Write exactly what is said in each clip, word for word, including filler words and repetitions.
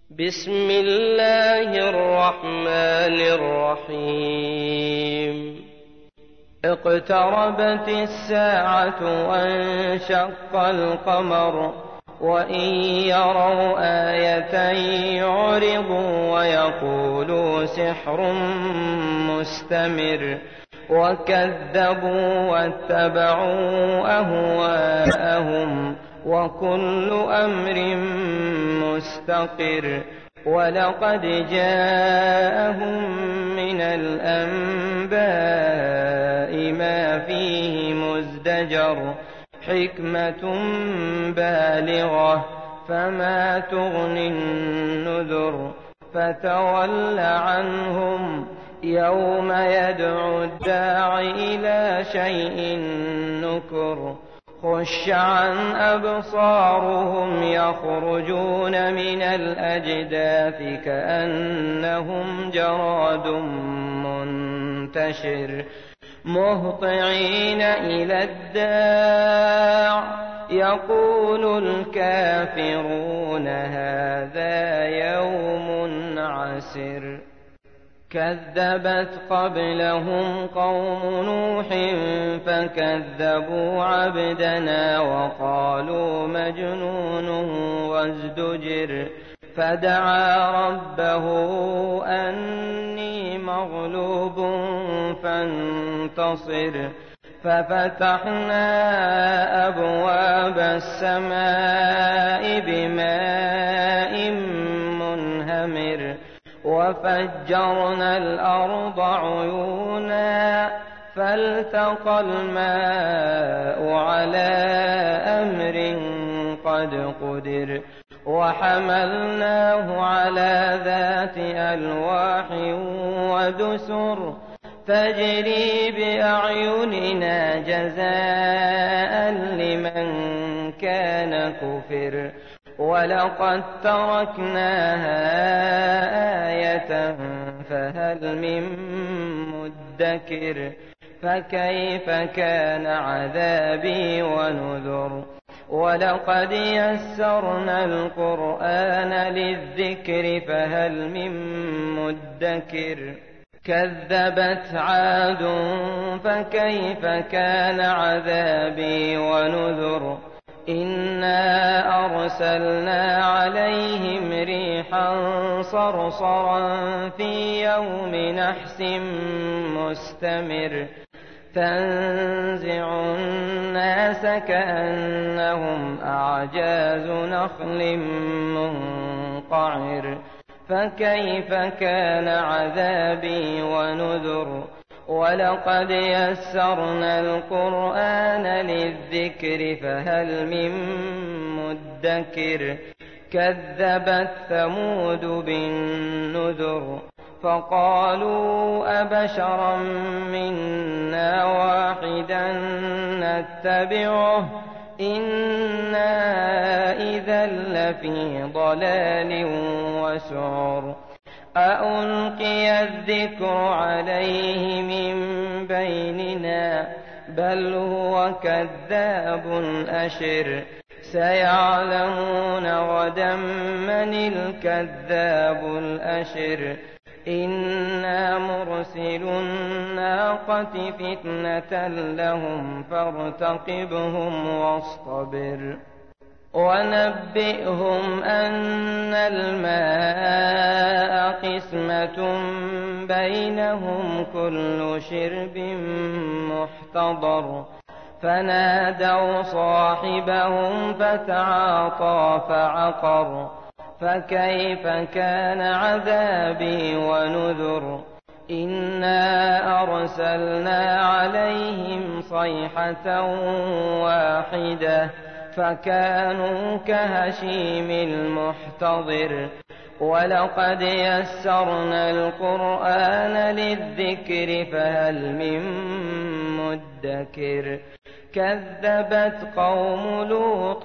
بسم الله الرحمن الرحيم اقتربت الساعة وانشق القمر وإن يروا آية يعرضوا ويقولوا سحر مستمر وكذبوا واتبعوا أهواءهم وكل أمر مستقر ولقد جاءهم من الأنباء ما فيه مزدجر حكمة بالغة فما تغني النذر فتول عنهم يوم يدعو الداع إلى شيء نكر خش عن أبصارهم يخرجون من الأجداث كأنهم جراد منتشر مهطعين إلى الداع يقول الكافرون هذا يوم عسر كذبت قبلهم قوم نوح فكذبوا عبدنا وقالوا مجنون وازدجر فدعا ربه أني مغلوب فانتصر ففتحنا أبواب السماء بماء منهمر وفجرنا الأرض عيونا فالتقى الماء على أمر قد قدر وحملناه على ذات ألواح ودسر تجري بأعيننا جزاء لمن كان كفر ولقد تركناها آية فهل من مدكر فكيف كان عذابي ونذر ولقد يسرنا القرآن للذكر فهل من مدكر كذبت عاد فكيف كان عذابي ونذر إنا أرسلنا عليهم ريحا صرصرا في يوم نحس مستمر تنزع الناس كأنهم أعجاز نخل منقعر فكيف كان عذابي ونذر ولقد يسرنا القرآن للذكر فهل من مدكر كذبت ثمود بالنذر فقالوا أبشرا منا واحدا نتبعه إنا إذا لفي ضلال وسعر أألقي الذكر عليه من بيننا بل هو كذاب أشر سيعلمون غدا من الكذاب الأشر إنا مرسل الناقة فتنة لهم فارتقبهم واصطبر ونبئهم أن الماء قسمة بينهم كل شرب محتضر فنادوا صاحبهم فتعاطى فعقر فكيف كان عذابي ونذر إنا أرسلنا عليهم صيحة واحدة فكانوا كهشيم المحتضر ولقد يسرنا القرآن للذكر فهل من مدكر كذبت قوم لوط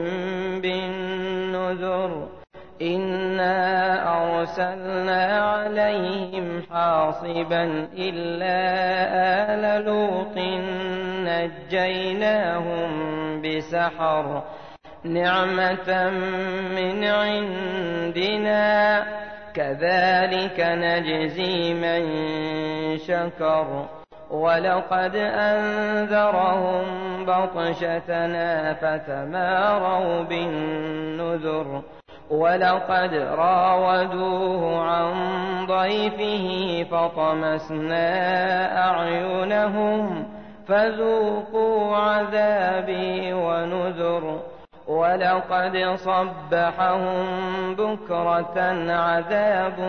بالنذر إنا أرسلنا عليهم حاصبا إلا آل لوط نجيناهم بسحر نعمة من عندنا كذلك نجزي من شكر ولقد أنذرهم بطشتنا فتماروا بالنذر ولقد راودوه عن ضيفه فطمسنا أعينهم فذوقوا عذابي ونذر ولقد صبحهم بكرة عذاب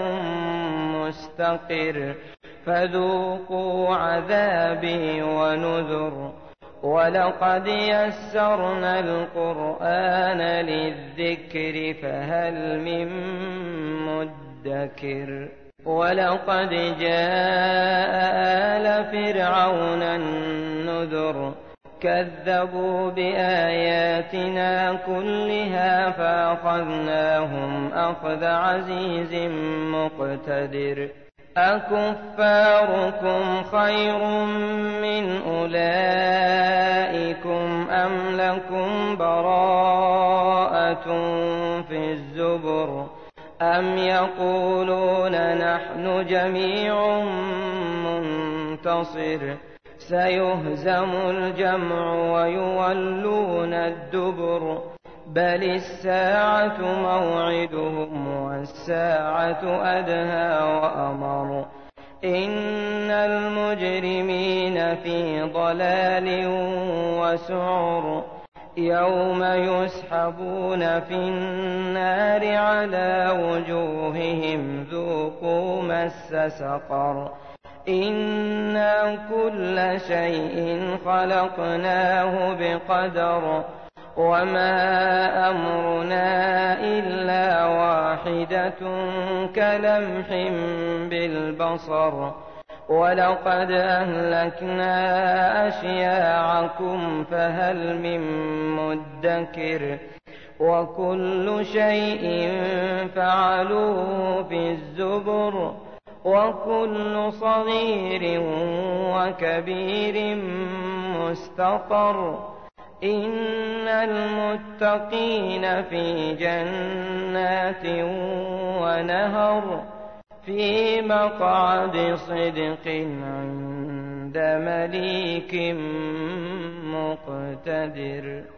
مستقر فذوقوا عذابي ونذر ولقد يسرنا القرآن للذكر فهل من مدكر ولقد جاء آل فرعون النذر كذبوا بآياتنا كلها فأخذناهم أخذ عزيز مقتدر أكفاركم خير من أولئكم أم لكم براءة في الزبر أم يقولون نحن جميع منتصر سيهزم الجمع ويولون الدبر بل الساعة موعدهم والساعة أدهى وأمر إن المجرمين في ضلال وسعر يوم يسحبون في النار على وجوههم ذوقوا مس سقر إنا كل شيء خلقناه بقدر وما أمرنا إلا واحدة كلمح بالبصر ولقد أهلكنا أشياعكم فهل من مدكر وكل شيء فعلوه في الزبر وكل صغير وكبير مستقر إن المتقين في جنات ونهر في مقعد صدق عند مليك مقتدر.